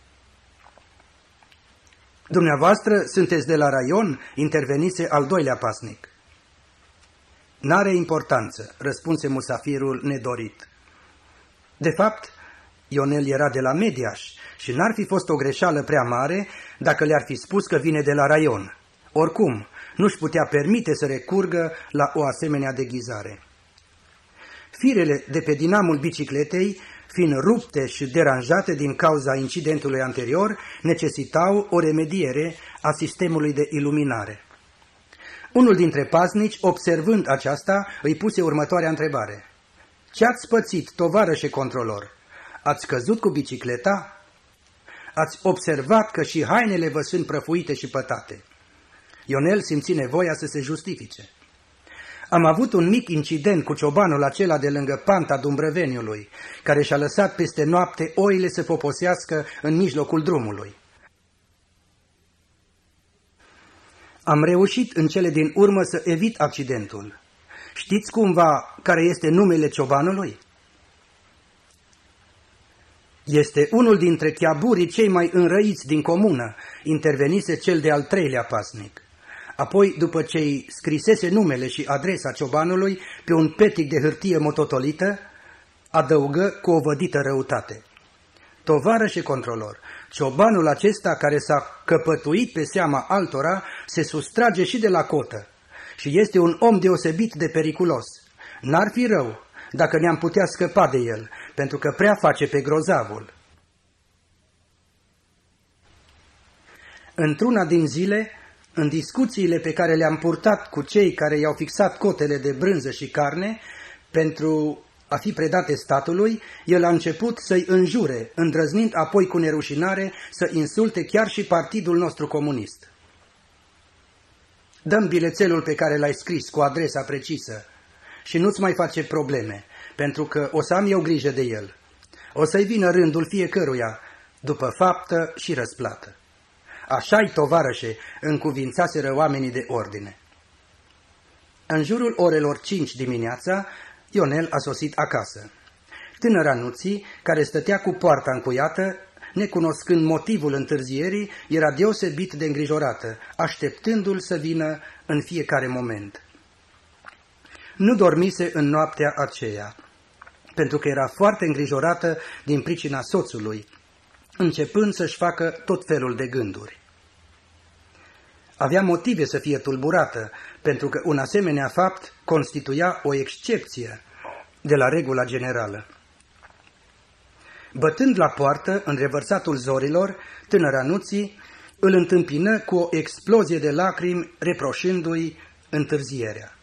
Dumneavoastră sunteți de la raion? Intervenise al doilea pasnic. N-are importanță, răspunse musafirul nedorit. De fapt, Ionel era de la Mediaș și n-ar fi fost o greșeală prea mare dacă le-ar fi spus că vine de la raion. Oricum, nu-și putea permite să recurgă la o asemenea deghizare. Firele de pe dinamul bicicletei fiind rupte și deranjate din cauza incidentului anterior, necesitau o remediere a sistemului de iluminare. Unul dintre paznici, observând aceasta, îi puse următoarea întrebare. Ce-ați pățit, tovarășe controlor? Ați căzut cu bicicleta? Ați observat că și hainele vă sunt prăfuite și pătate? Ionel simți nevoia să se justifice. Am avut un mic incident cu ciobanul acela de lângă panta Dumbrăveniului, care și-a lăsat peste noapte oile să poposească în mijlocul drumului. Am reușit în cele din urmă să evit accidentul. Știți cumva care este numele ciobanului? Este unul dintre chiaburii cei mai înrăiți din comună, intervenise cel de-al treilea pasnic. Apoi, după ce îi scrisese numele și adresa ciobanului pe un petic de hârtie mototolită, adăugă cu o vădită răutate. Tovarășe controlor, ciobanul acesta care s-a căpătuit pe seama altora se sustrage și de la cotă și este un om deosebit de periculos. N-ar fi rău dacă ne-am putea scăpa de el, pentru că prea face pe grozavul. Într-una din zile, în discuțiile pe care le-am purtat cu cei care i-au fixat cotele de brânză și carne pentru a fi predate statului, el a început să-i înjure, îndrăznind apoi cu nerușinare să insulte chiar și partidul nostru comunist. Dă-mi bilețelul pe care l-ai scris cu adresa precisă și nu-ți mai face probleme, pentru că o să am eu grijă de el. O să-i vină rândul fiecăruia, după faptă și răsplată. Așa-i, tovarășe, încuvințaseră oamenii de ordine. În jurul orelor cinci dimineața, Ionel a sosit acasă. Tânăra Nuții, care stătea cu poarta încuiată, necunoscând motivul întârzierii, era deosebit de îngrijorată, așteptându-l să vină în fiecare moment. Nu dormise în noaptea aceea, pentru că era foarte îngrijorată din pricina soțului, începând să-și facă tot felul de gânduri. Avea motive să fie tulburată, pentru că un asemenea fapt constituia o excepție de la regula generală. Bătând la poartă, în revărsatul zorilor, tânăra Nuții îl întâmpină cu o explozie de lacrimi, reproșându-i întârzierea.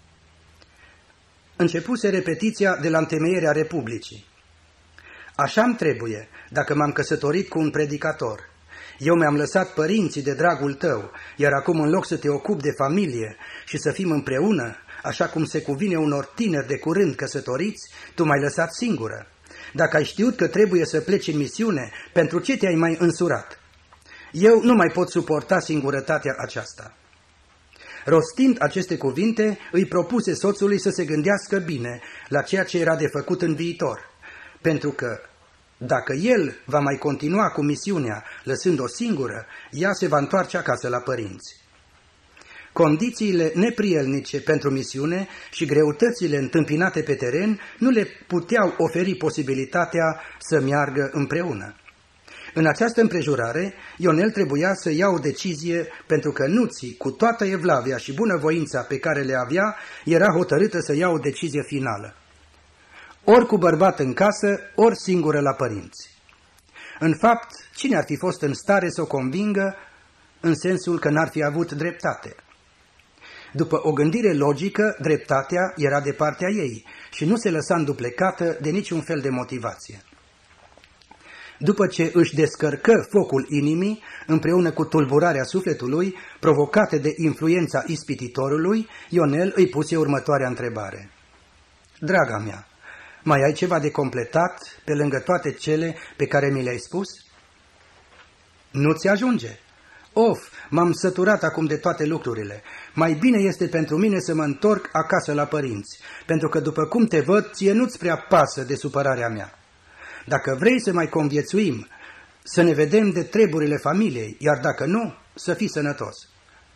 Începuse repetiția de la întemeierea Republicii. Așa-mi trebuie, dacă m-am căsătorit cu un predicator. Eu mi-am lăsat părinții de dragul tău, iar acum în loc să te ocupi de familie și să fim împreună, așa cum se cuvine unor tineri de curând căsătoriți, tu m-ai lăsat singură. Dacă ai știut că trebuie să pleci în misiune, pentru ce te-ai mai însurat? Eu nu mai pot suporta singurătatea aceasta. Rostind aceste cuvinte, îi propuse soțului să se gândească bine la ceea ce era de făcut în viitor, pentru că dacă el va mai continua cu misiunea lăsând-o singură, ea se va întoarce acasă la părinți. Condițiile neprielnice pentru misiune și greutățile întâmpinate pe teren nu le puteau oferi posibilitatea să meargă împreună. În această împrejurare, Ionel trebuia să ia o decizie, pentru că Nuții, cu toată evlavia și bunăvoința pe care le avea, era hotărâtă să ia o decizie finală. Ori cu bărbat în casă, ori singură la părinți. În fapt, cine ar fi fost în stare să o convingă, în sensul că n-ar fi avut dreptate? După o gândire logică, dreptatea era de partea ei și nu se lăsa înduplecată de niciun fel de motivație. După ce își descărcă focul inimii, împreună cu tulburarea sufletului, provocate de influența ispititorului, Ionel îi puse următoarea întrebare. Draga mea, mai ai ceva de completat pe lângă toate cele pe care mi le-ai spus? Nu ți ajunge. Of, m-am săturat acum de toate lucrurile. Mai bine este pentru mine să mă întorc acasă la părinți, pentru că după cum te văd, ție nu-ți prea pasă de supărarea mea. Dacă vrei să mai conviețuim, să ne vedem de treburile familiei, iar dacă nu, să fii sănătos.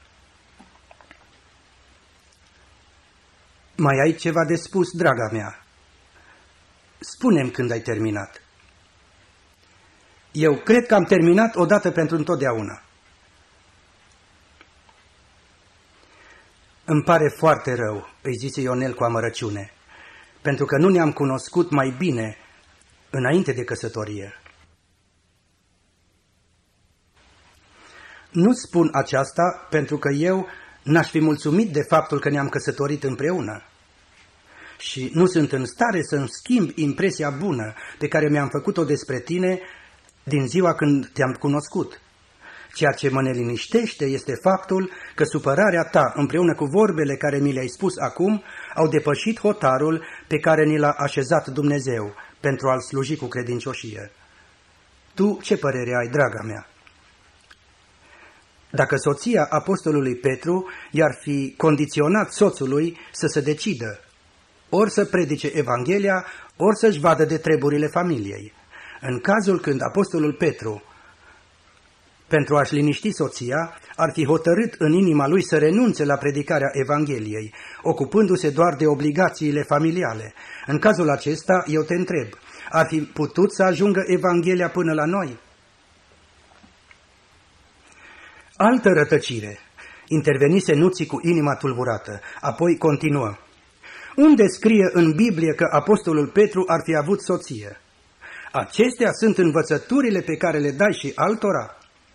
Mai ai ceva de spus, draga mea? Spune-mi când ai terminat. Eu cred că am terminat odată pentru întotdeauna. Îmi pare foarte rău, îi zise Ionel cu amărăciune, pentru că nu ne-am cunoscut mai bine înainte de căsătorie. Nu spun aceasta pentru că eu n-aș fi mulțumit de faptul că ne-am căsătorit împreună și nu sunt în stare să-mi schimb impresia bună pe care mi-am făcut-o despre tine din ziua când te-am cunoscut. Ceea ce mă neliniștește este faptul că supărarea ta împreună cu vorbele care mi le-ai spus acum au depășit hotarul pe care ni l-a așezat Dumnezeu pentru a-L sluji cu credincioșie. Tu ce părere ai, draga mea? Dacă soția apostolului Petru i-ar fi condiționat soțului să se decidă ori să predice Evanghelia, ori să-și vadă de treburile familiei. În cazul când apostolul Petru, pentru a-și liniști soția, ar fi hotărât în inima lui să renunțe la predicarea Evangheliei, ocupându-se doar de obligațiile familiale. În cazul acesta, eu te întreb, ar fi putut să ajungă Evanghelia până la noi? Altă rătăcire. Intervenise Nuții cu inima tulburată, apoi continuă. Unde scrie în Biblie că apostolul Petru ar fi avut soție? Acestea sunt învățăturile pe care le dai și altora?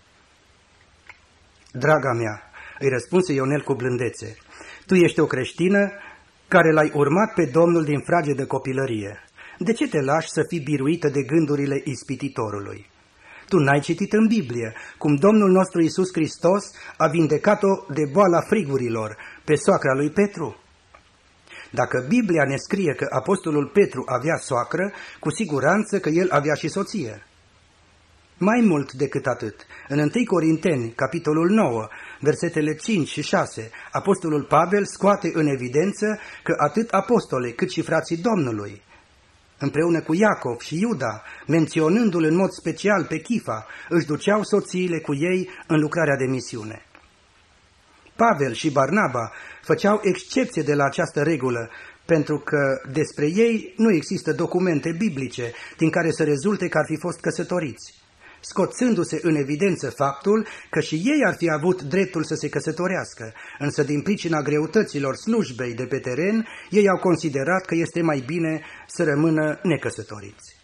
Draga mea, îi răspunse Ionel cu blândețe, tu ești o creștină care l-ai urmat pe Domnul din fragedă copilărie. De ce te lași să fii biruită de gândurile ispititorului? Tu n-ai citit în Biblie cum Domnul nostru Iisus Hristos a vindecat-o de boala frigurilor pe soacra lui Petru? Dacă Biblia ne scrie că apostolul Petru avea soacră, cu siguranță că el avea și soție. Mai mult decât atât, în întâi Corinteni, capitolul nouă, versetele cinci și șase, apostolul Pavel scoate în evidență că atât apostolii cât și frații Domnului, împreună cu Iacov și Iuda, menționându-l în mod special pe Chifa, își duceau soțiile cu ei în lucrarea de misiune. Pavel și Barnaba făceau excepție de la această regulă, pentru că despre ei nu există documente biblice din care să rezulte că ar fi fost căsătoriți, scoțându-se în evidență faptul că și ei ar fi avut dreptul să se căsătorească, însă din pricina greutăților slujbei de pe teren, ei au considerat că este mai bine să rămână necăsătoriți.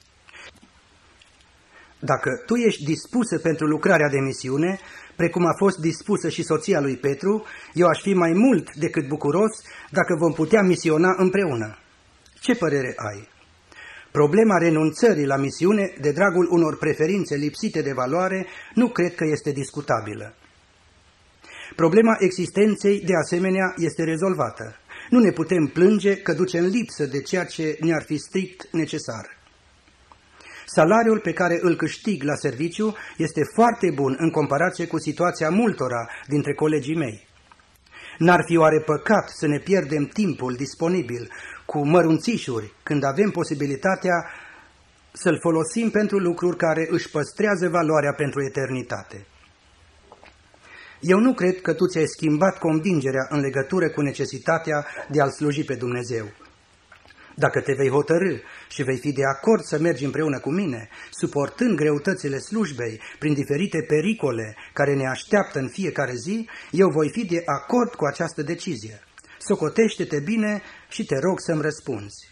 Dacă tu ești dispusă pentru lucrarea de misiune, precum a fost dispusă și soția lui Petru, eu aș fi mai mult decât bucuros dacă vom putea misiona împreună. Ce părere ai? Problema renunțării la misiune de dragul unor preferințe lipsite de valoare nu cred că este discutabilă. Problema existenței, de asemenea, este rezolvată. Nu ne putem plânge că ducem lipsă de ceea ce ne-ar fi strict necesar. Salariul pe care îl câștig la serviciu este foarte bun în comparație cu situația multora dintre colegii mei. N-ar fi oare păcat să ne pierdem timpul disponibil cu mărunțișuri când avem posibilitatea să-l folosim pentru lucruri care își păstrează valoarea pentru eternitate? Eu nu cred că tu ți-ai schimbat convingerea în legătură cu necesitatea de a-L sluji pe Dumnezeu. Dacă te vei hotărâ și vei fi de acord să mergi împreună cu mine, suportând greutățile slujbei prin diferite pericole care ne așteaptă în fiecare zi, eu voi fi de acord cu această decizie. Socotește-te bine și te rog să-mi răspunzi.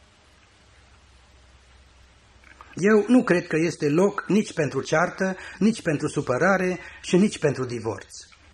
Eu nu cred că este loc nici pentru ceartă, nici pentru supărare și nici pentru divorț.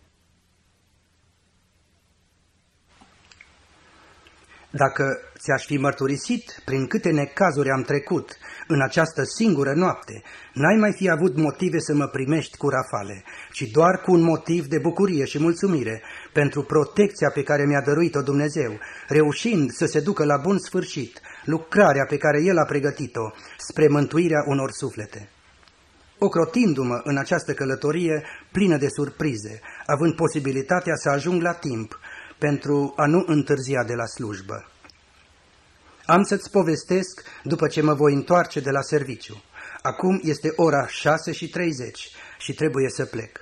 Dacă ți-aș fi mărturisit prin câte necazuri am trecut în această singură noapte, n-ai mai fi avut motive să mă primești cu rafale, ci doar cu un motiv de bucurie și mulțumire pentru protecția pe care mi-a dăruit-o Dumnezeu, reușind să se ducă la bun sfârșit lucrarea pe care El a pregătit-o spre mântuirea unor suflete. Ocrotindu-mă în această călătorie plină de surprize, având posibilitatea să ajung la timp pentru a nu întârzia de la slujbă. Am să-ți povestesc după ce mă voi întoarce de la serviciu. Acum este ora șase și treizeci și trebuie să plec.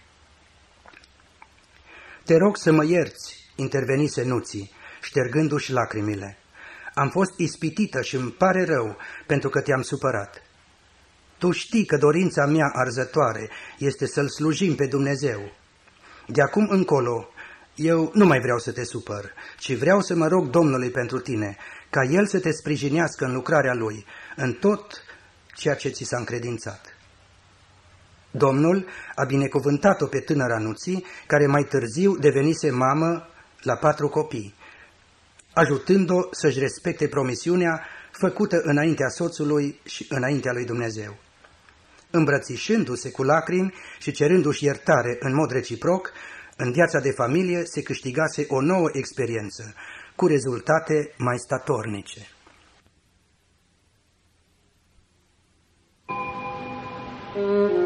Te rog să mă ierți, intervenise Nuții, ștergându-și lacrimile. Am fost ispitită și îmi pare rău pentru că te-am supărat. Tu știi că dorința mea arzătoare este să-L slujim pe Dumnezeu. De acum încolo Eu nu mai vreau să te supăr, ci vreau să mă rog Domnului pentru tine, ca El să te sprijinească în lucrarea Lui, în tot ceea ce ți s-a încredințat. Domnul a binecuvântat-o pe tânăra Nuții, care mai târziu devenise mamă la patru copii, ajutând-o să-și respecte promisiunea făcută înaintea soțului și înaintea lui Dumnezeu. Îmbrățișându-se cu lacrimi și cerându-și iertare în mod reciproc, în viața de familie se câștigase o nouă experiență, cu rezultate mai statornice. Mm-hmm.